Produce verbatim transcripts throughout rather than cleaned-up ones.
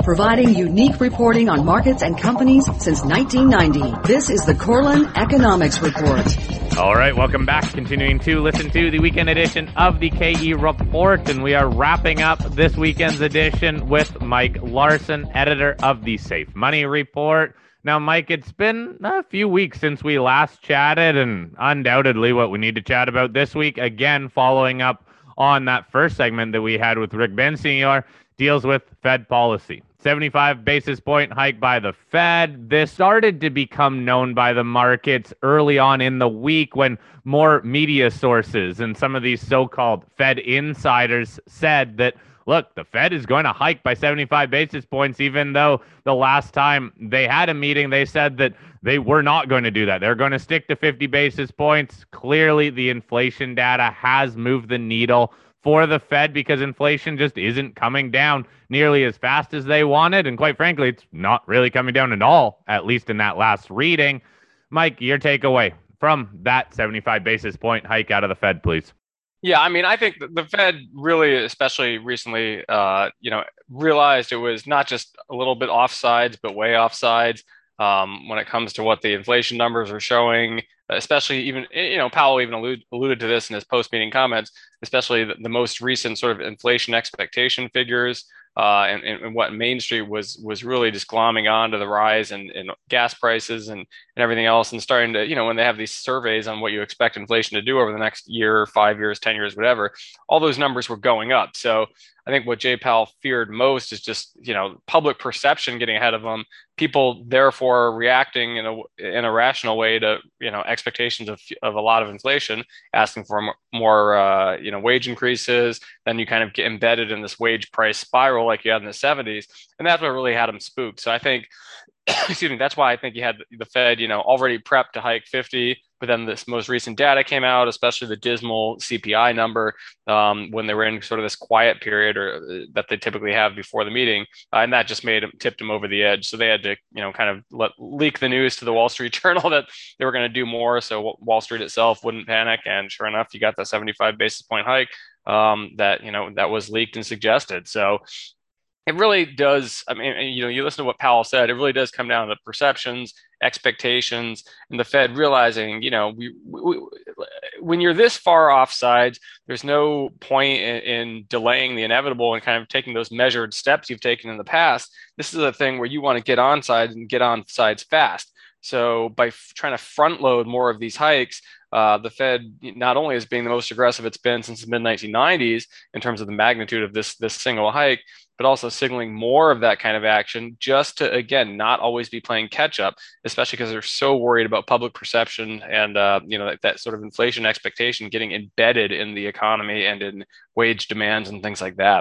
providing unique reporting on markets and companies since nineteen ninety. This is the Korelin Economics Report. All right, welcome back. Continuing to listen to the weekend edition of the K E Report, and we are wrapping up this weekend's edition with Mike Larson, editor of the Safe Money Report. Now, Mike, it's been a few weeks since we last chatted, and undoubtedly what we need to chat about this week, again, following up on that first segment that we had with Rick Bensignor, deals with Fed policy. seventy-five basis point hike by the Fed. This started to become known by the markets early on in the week when more media sources and some of these so-called Fed insiders said that, look, the Fed is going to hike by seventy-five basis points, even though the last time they had a meeting, they said that they were not going to do that. They're going to stick to fifty basis points. Clearly, the inflation data has moved the needle for the Fed because inflation just isn't coming down nearly as fast as they wanted. And quite frankly, it's not really coming down at all, at least in that last reading. Mike, your takeaway from that seventy-five basis point hike out of the Fed, please. Yeah, I mean, I think the Fed really, especially recently, uh, you know, realized it was not just a little bit offsides, but way offsides um, when it comes to what the inflation numbers are showing. Especially even, you know, Powell even allude, alluded to this in his post-meeting comments, especially the, the most recent sort of inflation expectation figures uh, and, and what Main Street was was really just glomming on to the rise in, in gas prices and, and everything else, and starting to, you know, when they have these surveys on what you expect inflation to do over the next year, five years, ten years, whatever, all those numbers were going up. So I think what Jay Powell feared most is just, you know, public perception getting ahead of them, people therefore reacting in a in a rational way to, you know, expectations of of a lot of inflation, asking for more, uh, you know, wage increases. Then you kind of get embedded in this wage price spiral like you had in the seventies, and that's what really had them spooked. So I think, excuse me, that's why I think you had the Fed, you know, already prepped to hike fifty. But then this most recent data came out, especially the dismal C P I number, um, when they were in sort of this quiet period or uh, that they typically have before the meeting, uh, and that just made them tipped them over the edge. So they had to, you know, kind of let, leak the news to the Wall Street Journal that they were going to do more, so Wall Street itself wouldn't panic. And sure enough, you got that seventy-five basis point hike um, that you know that was leaked and suggested. So it really does. I mean, you know, you listen to what Powell said, it really does come down to perceptions, expectations, and the Fed realizing, you know, we, we, when you're this far off sides, there's no point in, in delaying the inevitable and kind of taking those measured steps you've taken in the past. This is a thing where you want to get on sides and get on sides fast. So by f- trying to front load more of these hikes, uh, the Fed not only is being the most aggressive it's been since the mid nineteen nineties in terms of the magnitude of this this single hike, but also signaling more of that kind of action just to, again, not always be playing catch up, especially because they're so worried about public perception and, uh, you know, that, that sort of inflation expectation getting embedded in the economy and in wage demands and things like that.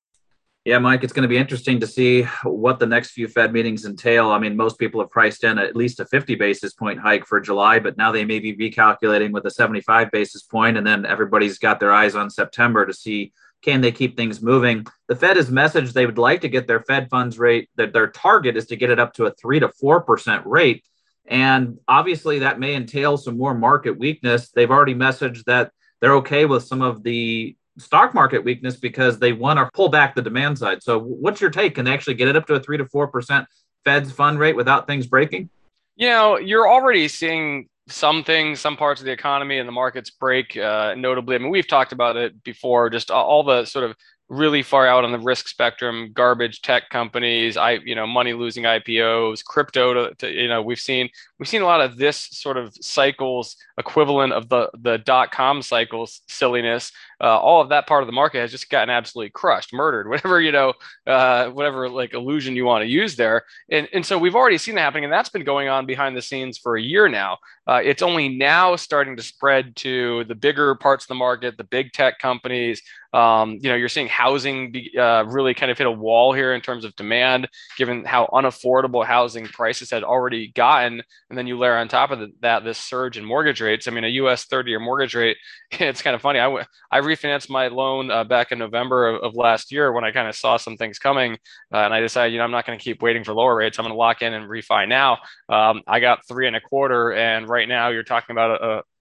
Yeah, Mike, it's going to be interesting to see what the next few Fed meetings entail. I mean, most people have priced in at least a fifty basis point hike for July, but now they may be recalculating with a seventy-five basis point, and then everybody's got their eyes on September to see, can they keep things moving? The Fed has messaged they would like to get their Fed funds rate, that their target is to get it up to a three to four percent rate. And obviously that may entail some more market weakness. They've already messaged that they're okay with some of the stock market weakness because they want to pull back the demand side. So what's your take? Can they actually get it up to a three to four percent Fed's fund rate without things breaking? You know, you're already seeing some things, some parts of the economy and the markets break, uh, notably. I mean, we've talked about it before, just all the sort of really far out on the risk spectrum, garbage tech companies, I, you know, money losing I P Os, crypto, to, to, you know, we've seen, we've seen a lot of this sort of cycles equivalent of the, the dot-com cycles silliness. Uh, all of that part of the market has just gotten absolutely crushed, murdered, whatever, you know, uh, whatever like illusion you want to use there. And, and so we've already seen that happening, and that's been going on behind the scenes for a year now. Uh, it's only now starting to spread to the bigger parts of the market, the big tech companies. Um, you know, you're seeing housing be, uh, really kind of hit a wall here in terms of demand, given how unaffordable housing prices had already gotten. And then you layer on top of the, that this surge in mortgage rates. I mean, a U S thirty-year mortgage rate, it's kind of funny. I, I refinanced my loan uh, back in November of, of last year when I kind of saw some things coming. Uh, and I decided, you know, I'm not going to keep waiting for lower rates. I'm going to lock in and refi now. Um, I got three and a quarter. And right now you're talking about a, a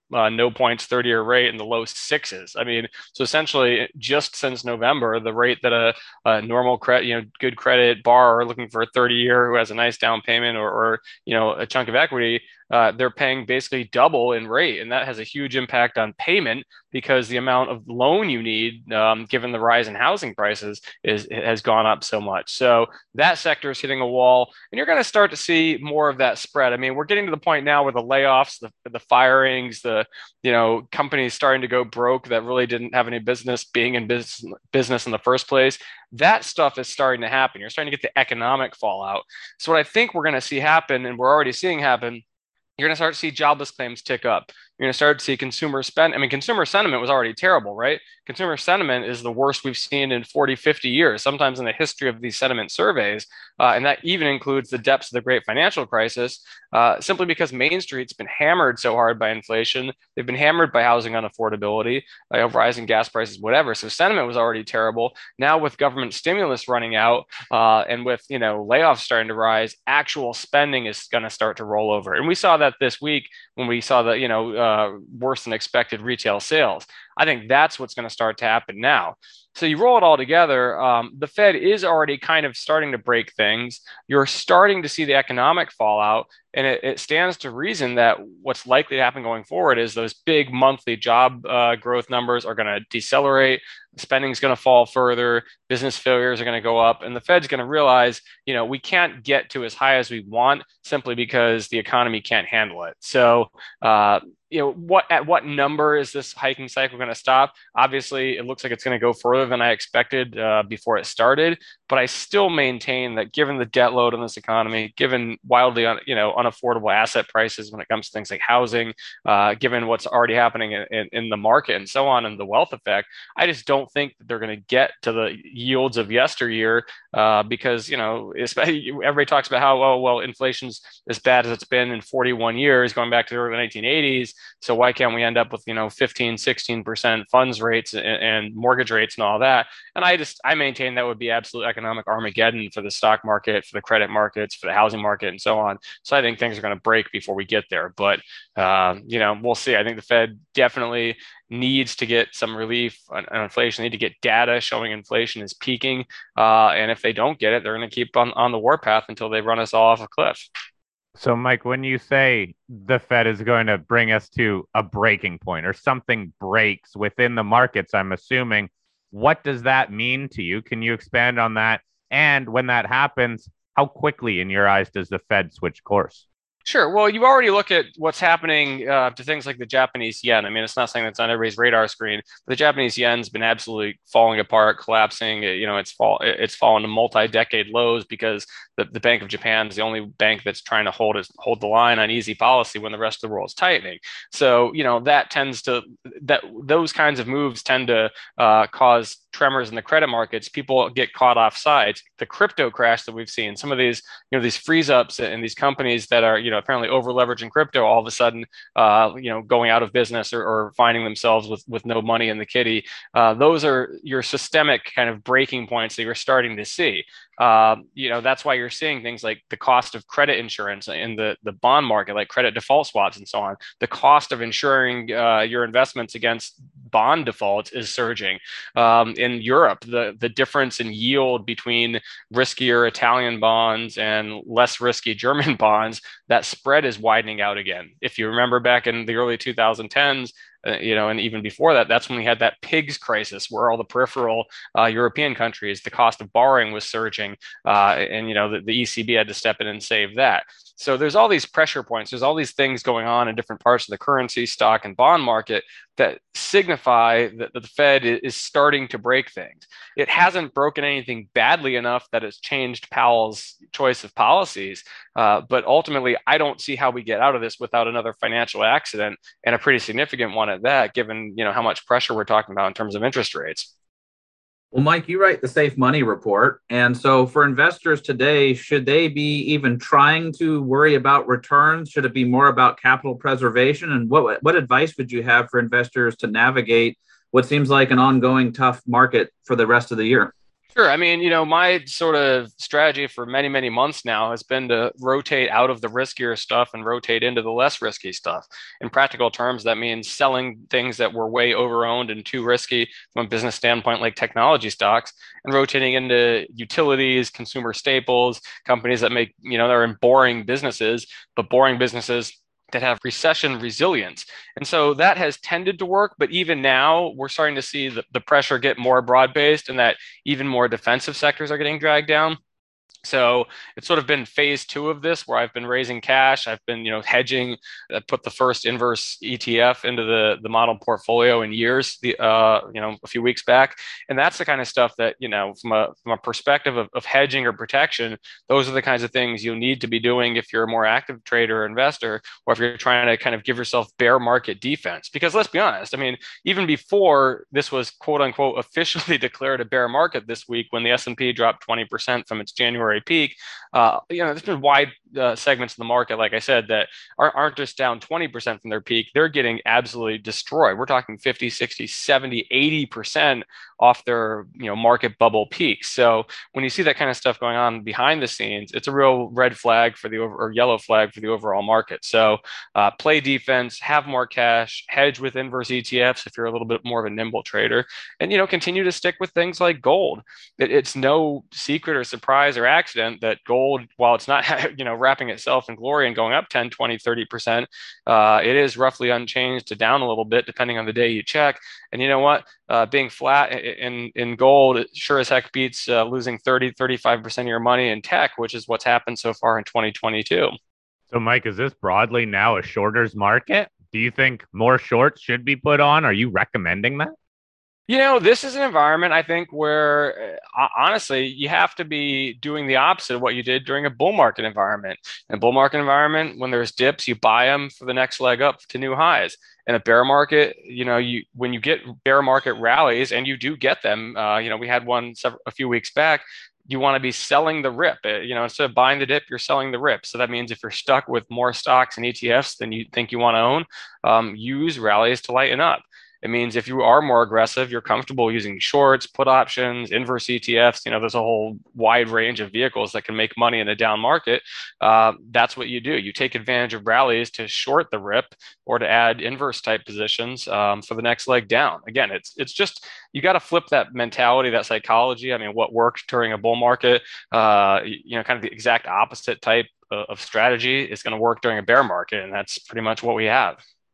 uh, no points thirty-year rate in the low sixes. I mean, so essentially, just since November, the rate that a, a normal credit, you know, good credit borrower looking for a thirty-year who has a nice down payment or, or you know, a chunk of equity, uh, they're paying basically double in rate, and that has a huge impact on payment because the amount of loan you need, um, given the rise in housing prices, is has gone up so much. So that sector is hitting a wall, and you're going to start to see more of that spread. I mean, we're getting to the point now where the layoffs, the, the firings, the you know companies starting to go broke that really didn't have any business being in business business in the first place. That stuff is starting to happen. You're starting to get the economic fallout. So what I think we're going to see happen, and we're already seeing happen, you're going to start to see jobless claims tick up. You're going to start to see consumer spend. I mean, consumer sentiment was already terrible, right? Consumer sentiment is the worst we've seen in forty, fifty years, sometimes in the history of these sentiment surveys. Uh, and that even includes the depths of the great financial crisis, uh, simply because Main Street's been hammered so hard by inflation. They've been hammered by housing unaffordability, uh, rising gas prices, whatever. So sentiment was already terrible. Now with government stimulus running out uh, and with, you know, layoffs starting to rise, actual spending is going to start to roll over. And we saw that this week when we saw the, you know, uh, worse than expected retail sales. I think that's what's going to start to happen now. So you roll it all together, um, the Fed is already kind of starting to break things. You're starting to see the economic fallout, and it, it stands to reason that what's likely to happen going forward is those big monthly job uh, growth numbers are going to decelerate. Spending is going to fall further. Business failures are going to go up, and the Fed's going to realize, you know, we can't get to as high as we want simply because the economy can't handle it. So, uh, you know, what at what number is this hiking cycle going to stop? Obviously, it looks like it's going to go further than I expected uh, before it started. But I still maintain that given the debt load in this economy, given wildly, un, you know, unaffordable asset prices when it comes to things like housing, uh, given what's already happening in, in, in the market and so on, and the wealth effect, I just don't think that they're going to get to the yields of yesteryear uh, because, you know, everybody talks about how, oh, well, inflation's as bad as it's been in forty-one years, going back to the early nineteen eighties. So why can't we end up with, you know, fifteen, sixteen percent funds rates and, and mortgage rates and all that? And I just, I maintain that would be absolute economic Armageddon for the stock market, for the credit markets, for the housing market, and so on. So I think things are going to break before we get there. But, uh, you know, we'll see. I think the Fed definitely needs to get some relief on, on inflation. They need to get data showing inflation is peaking. Uh, and if they don't get it, they're going to keep on, on the warpath until they run us all off a cliff. So, Mike, when you say the Fed is going to bring us to a breaking point or something breaks within the markets, I'm assuming, what does that mean to you? Can you expand on that? And when that happens, how quickly, in your eyes, does the Fed switch course? Sure. Well, you already look at what's happening uh, to things like the Japanese yen. I mean, it's not something that's on everybody's radar screen. But the Japanese yen's been absolutely falling apart, collapsing. You know, it's fall it's fallen to multi-decade lows because the, the Bank of Japan is the only bank that's trying to hold is, hold the line on easy policy when the rest of the world is tightening. So, you know, that tends to that those kinds of moves tend to uh, cause tremors in the credit markets. People get caught off sides. The crypto crash that we've seen, some of these, you know, these freeze ups in these companies that are, you know, apparently over leveraging crypto, all of a sudden, uh, you know, going out of business or, or finding themselves with, with no money in the kitty. Uh, those are your systemic kind of breaking points that you're starting to see. Uh, you know, that's why you're seeing things like the cost of credit insurance in the, the bond market, like credit default swaps and so on. The cost of insuring uh, your investments against bond defaults is surging. Um, in Europe, the, the difference in yield between riskier Italian bonds and less risky German bonds, that spread is widening out again. If you remember back in the early twenty tens, Uh, you know, and even before that, that's when we had that PIGS crisis where all the peripheral uh, European countries, the cost of borrowing was surging. Uh, and, you know, the, the E C B had to step in and save that. So there's all these pressure points. There's all these things going on in different parts of the currency, stock, and bond market that signify that the Fed is starting to break things. It hasn't broken anything badly enough that it's changed Powell's choice of policies. Uh, but ultimately, I don't see how we get out of this without another financial accident, and a pretty significant one at that, given, you know, how much pressure we're talking about in terms of interest rates. Well, Mike, you write the Safe Money Report. And so for investors today, should they be even trying to worry about returns? Should it be more about capital preservation? And what, what advice would you have for investors to navigate what seems like an ongoing tough market for the rest of the year? Sure. I mean, you know, my sort of strategy for many, many months now has been to rotate out of the riskier stuff and rotate into the less risky stuff. In practical terms, that means selling things that were way overowned and too risky from a business standpoint, like technology stocks, and rotating into utilities, consumer staples, companies that make, you know, they're in boring businesses, but boring businesses that have recession resilience. And so that has tended to work, but even now we're starting to see the, the pressure get more broad-based and that even more defensive sectors are getting dragged down. So it's sort of been phase two of this where I've been raising cash. I've been, you know, hedging. I put the first inverse E T F into the, the model portfolio in years, the, uh, you know, a few weeks back. And that's the kind of stuff that, you know, from a, from a perspective of, of hedging or protection, those are the kinds of things you'll need to be doing if you're a more active trader or investor, or if you're trying to kind of give yourself bear market defense. Because let's be honest, I mean, even before this was quote unquote officially declared a bear market this week, when the S and P dropped twenty percent from its January peak, uh, you know, there's been wide uh, segments of the market, like I said, that aren't, aren't just down twenty percent from their peak. They're getting absolutely destroyed. We're talking fifty, sixty, seventy, eighty percent off their, you know, market bubble peaks. So when you see that kind of stuff going on behind the scenes, it's a real red flag for the over or yellow flag for the overall market. So uh, play defense, have more cash, hedge with inverse E T Fs if you're a little bit more of a nimble trader, and, you know, continue to stick with things like gold. It, it's no secret or surprise or accident that gold, while it's not, you know, wrapping itself in glory and going up ten, twenty, thirty percent, uh, it is roughly unchanged to down a little bit, depending on the day you check. And you know what? Uh, being flat in, in gold, it sure as heck beats uh, losing thirty, thirty-five percent of your money in tech, which is what's happened so far in twenty twenty-two. So, Mike, is this broadly now a shorter's market? Do you think more shorts should be put on? Are you recommending that? You know, this is an environment, I think, where uh, honestly, you have to be doing the opposite of what you did during a bull market environment. In a bull market environment, when there's dips, you buy them for the next leg up to new highs. In a bear market, you know, you when you get bear market rallies, and you do get them, uh, you know, we had one several, a few weeks back. You want to be selling the rip. You know, instead of buying the dip, you're selling the rip. So that means if you're stuck with more stocks and E T Fs than you think you want to own, um, use rallies to lighten up. It means if you are more aggressive, you're comfortable using shorts, put options, inverse E T Fs. You know, there's a whole wide range of vehicles that can make money in a down market. Uh, that's what you do. You take advantage of rallies to short the rip or to add inverse type positions um, for the next leg down. Again, it's it's just, you got to flip that mentality, that psychology. I mean, what worked during a bull market, uh, you know, kind of the exact opposite type of strategy is going to work during a bear market. And that's pretty much what we have.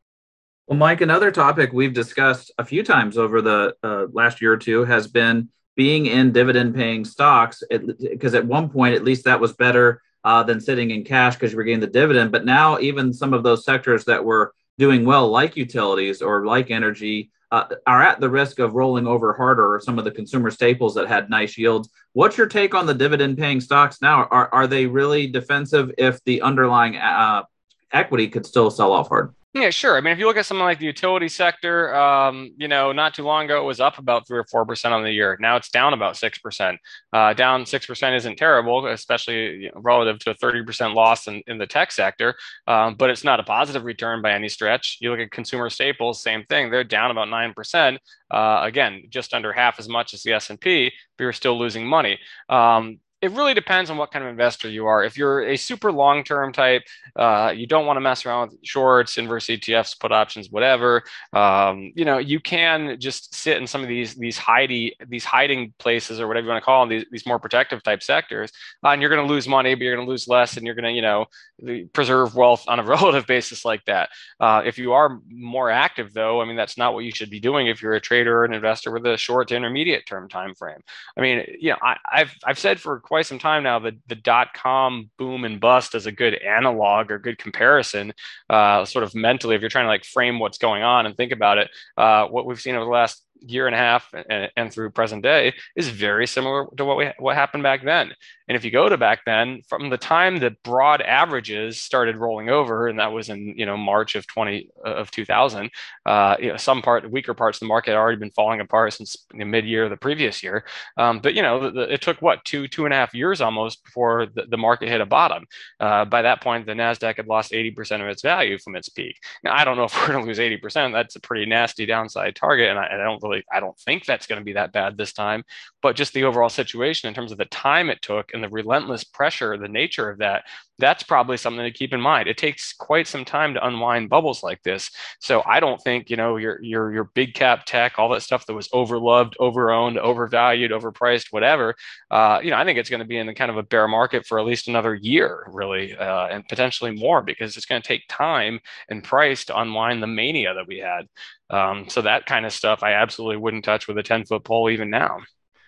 Well, Mike, another topic we've discussed a few times over the uh, last year or two has been being in dividend-paying stocks, because at one point, at least that was better uh, than sitting in cash because you were getting the dividend. But now even some of those sectors that were doing well, like utilities or like energy, uh, are at the risk of rolling over harder, or some of the consumer staples that had nice yields. What's your take on the dividend-paying stocks now? Are, are they really defensive if the underlying uh, equity could still sell off hard? Yeah, sure. I mean, if you look at something like the utility sector, um, you know, not too long ago, it was up about three or four percent on the year. Now it's down about six percent. Uh, down six percent isn't terrible, especially, you know, relative to a thirty percent loss in, in the tech sector. Um, but it's not a positive return by any stretch. You look at consumer staples, same thing. They're down about nine percent. Uh, again, just under half as much as the S and P, but you're still losing money. Um, It really depends on what kind of investor you are. If you're a super long-term type, uh, you don't want to mess around with shorts, inverse E T Fs, put options, whatever. Um, you know, you can just sit in some of these these hidey these hiding places, or whatever you want to call them, these, these more protective type sectors, uh, and you're going to lose money, but you're going to lose less, and you're going to, you know, preserve wealth on a relative basis like that. Uh, if you are more active, though, I mean, that's not what you should be doing if you're a trader or an investor with a short to intermediate term time frame. I mean, you know, I, I've I've said for quite some time now that the dot-com boom and bust is a good analog or good comparison, uh, sort of mentally, if you're trying to like frame what's going on and think about it. Uh, what we've seen over the last year and a half and, and through present day is very similar to what we what happened back then. And if you go to back then, from the time that broad averages started rolling over, and that was in, you know, March of twenty of two thousand, uh, you know, some part weaker parts of the market had already been falling apart since the mid-year of the previous year. Um, but you know, the, the, it took what two two and a half years almost before the, the market hit a bottom. Uh, by that point, the Nasdaq had lost eighty percent of its value from its peak. Now, I don't know if we're going to lose eighty percent. That's a pretty nasty downside target, and I, I don't really, I don't think that's going to be that bad this time. But just the overall situation in terms of the time it took and the relentless pressure, the nature of that, that's probably something to keep in mind. It takes quite some time to unwind bubbles like this. So I don't think, you know, your your your big cap tech, all that stuff that was overloved, overowned, overvalued, overpriced, whatever. Uh, you know, I think it's going to be in the kind of a bear market for at least another year, really, uh, and potentially more, because it's going to take time and price to unwind the mania that we had. Um, so that kind of stuff, I absolutely wouldn't touch with a ten foot pole even now.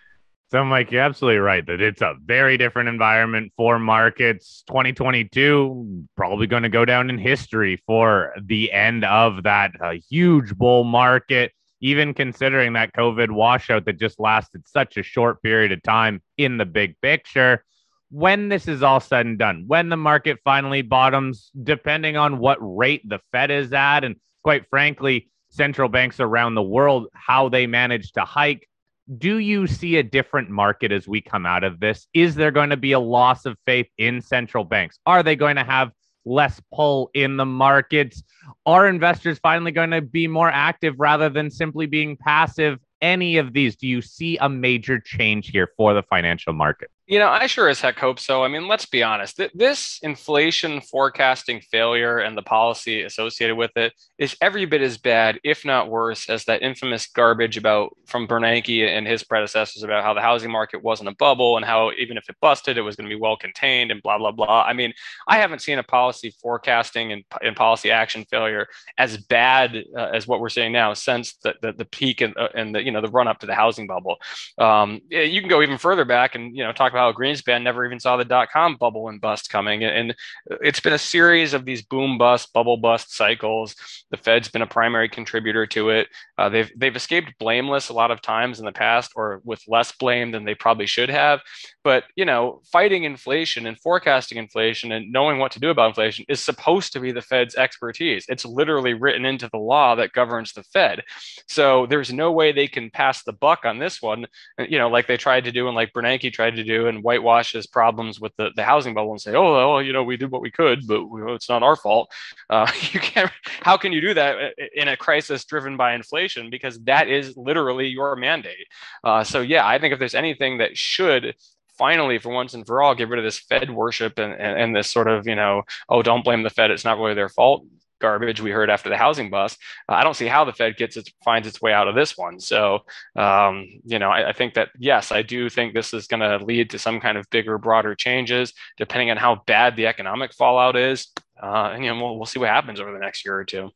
So, Mike, you're absolutely right that it's a very different environment for markets. twenty twenty-two probably going to go down in history for the end of that uh, huge bull market, even considering that COVID washout that just lasted such a short period of time in the big picture. When this is all said and done, when the market finally bottoms, depending on what rate the Fed is at, and quite frankly, central banks around the world, how they manage to hike, do you see a different market as we come out of this? Is there going to be a loss of faith in central banks? Are they going to have less pull in the markets? Are investors finally going to be more active rather than simply being passive? Any of these, do you see a major change here for the financial market? You know, I sure as heck hope so. I mean, let's be honest. This inflation forecasting failure and the policy associated with it is every bit as bad, if not worse, as that infamous garbage about from Bernanke and his predecessors about how the housing market wasn't a bubble and how even if it busted, it was going to be well contained and blah, blah, blah. I mean, I haven't seen a policy forecasting and, and policy action failure as bad uh, as what we're seeing now since the, the, the peak and, uh, and the, you know, the run up to the housing bubble. Um, you can go even further back and, you know, talk about how Greenspan never even saw the dot-com bubble and bust coming. And it's been a series of these boom bust, bubble bust cycles. The Fed's been a primary contributor to it. Uh, they've they've escaped blameless a lot of times in the past, or with less blame than they probably should have. But, you know, fighting inflation and forecasting inflation and knowing what to do about inflation is supposed to be the Fed's expertise. It's literally written into the law that governs the Fed. So there's no way they can pass the buck on this one, you know, like they tried to do and like Bernanke tried to do, and whitewash his problems with the, the housing bubble and say, oh, well, you know, we did what we could, but it's not our fault. Uh, you can't, how can you do that in a crisis driven by inflation? Because that is literally your mandate. Uh, so, yeah, I think if there's anything that should finally, for once and for all, get rid of this Fed worship and, and, and this sort of, you know, oh, don't blame the Fed, it's not really their fault garbage we heard after the housing bust. Uh, I don't see how the Fed gets its finds its way out of this one. So, um, you know, I, I think that, yes, I do think this is going to lead to some kind of bigger, broader changes, depending on how bad the economic fallout is. Uh, and, you know, we'll, we'll see what happens over the next year or two.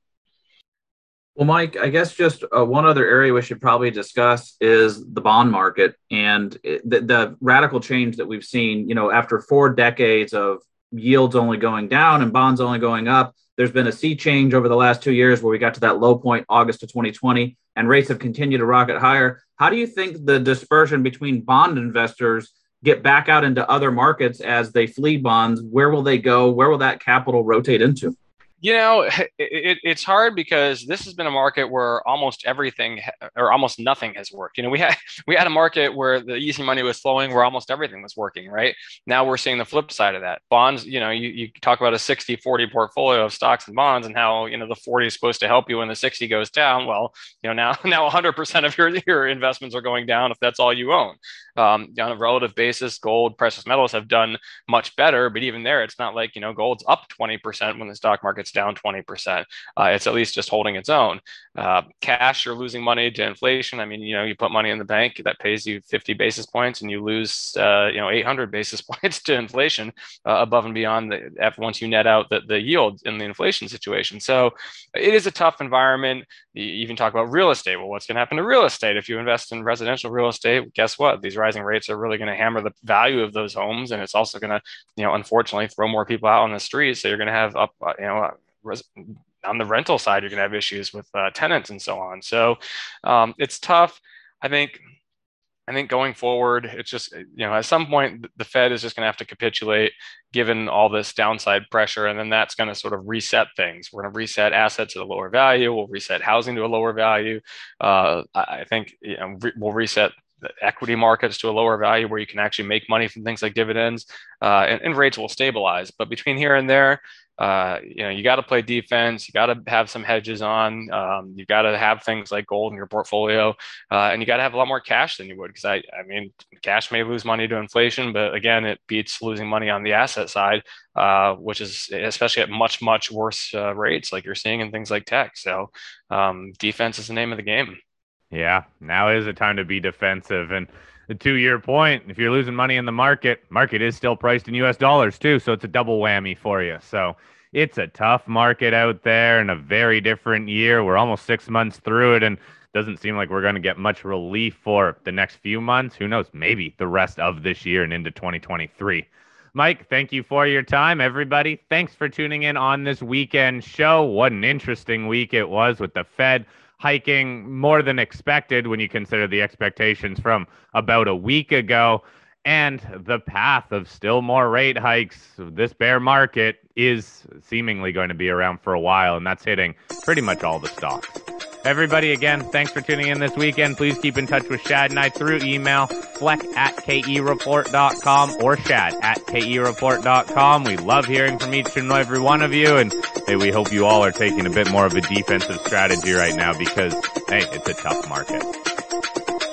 Well, Mike, I guess just uh, one other area we should probably discuss is the bond market and the, the radical change that we've seen, you know, after four decades of yields only going down and bonds only going up. There's been a sea change over the last two years where we got to that low point, August of twenty twenty, and rates have continued to rocket higher. How do you think the dispersion between bond investors get back out into other markets as they flee bonds? Where will they go? Where will that capital rotate into? You know, it, it, it's hard because this has been a market where almost everything or almost nothing has worked. You know, we had we had a market where the easy money was flowing, where almost everything was working, right? Now we're seeing the flip side of that. Bonds, you know, you, you talk about a sixty forty portfolio of stocks and bonds and how, you know, the forty is supposed to help you when the sixty goes down. Well, you know, now now one hundred percent of your, your investments are going down if that's all you own. Um, on a relative basis, gold, precious metals have done much better, but even there, it's not like, you know, gold's up twenty percent when the stock market's down twenty percent. Uh, it's at least just holding its own. Uh, cash, you're losing money to inflation. I mean, you know, you put money in the bank that pays you fifty basis points and you lose, uh, you know, eight hundred basis points to inflation uh, above and beyond the, once you net out the, the yield in the inflation situation. So it is a tough environment. You even talk about real estate. Well, what's going to happen to real estate? If you invest in residential real estate, guess what? These rising rates are really going to hammer the value of those homes. And it's also going to, you know, unfortunately throw more people out on the streets. So you're going to have up, you know, on the rental side, you're going to have issues with uh, tenants and so on. So um, it's tough. I think, I think going forward, it's just, you know, at some point the Fed is just going to have to capitulate given all this downside pressure. And then that's going to sort of reset things. We're going to reset assets at a lower value. We'll reset housing to a lower value. Uh, I think, you know, re- we'll reset the equity markets to a lower value where you can actually make money from things like dividends, uh, and, and rates will stabilize. But between here and there, uh, you know, you got to play defense. You got to have some hedges on. Um, you got to have things like gold in your portfolio, uh, and you got to have a lot more cash than you would. Because I, I mean, cash may lose money to inflation, but again, it beats losing money on the asset side, uh, which is especially at much, much worse uh, rates, like you're seeing in things like tech. So, um, defense is the name of the game. Yeah, now is a time to be defensive. And the two-year point, if you're losing money in the market, market is still priced in U S dollars too, so it's a double whammy for you. So it's a tough market out there and a very different year. We're almost six months through it, and doesn't seem like we're going to get much relief for the next few months. Who knows, maybe the rest of this year and into twenty twenty-three. Mike, thank you for your time. Everybody, thanks for tuning in on this weekend show. What an interesting week it was with the Fed hiking more than expected when you consider the expectations from about a week ago, and the path of still more rate hikes. This bear market is seemingly going to be around for a while, and that's hitting pretty much all the stocks. Everybody, again, thanks for tuning in this weekend. Please keep in touch with Shad and I through email, fleck at K E report dot com or Shad at K E report dot com. We love hearing from each and every one of you, and hey, we hope you all are taking a bit more of a defensive strategy right now because, hey, it's a tough market.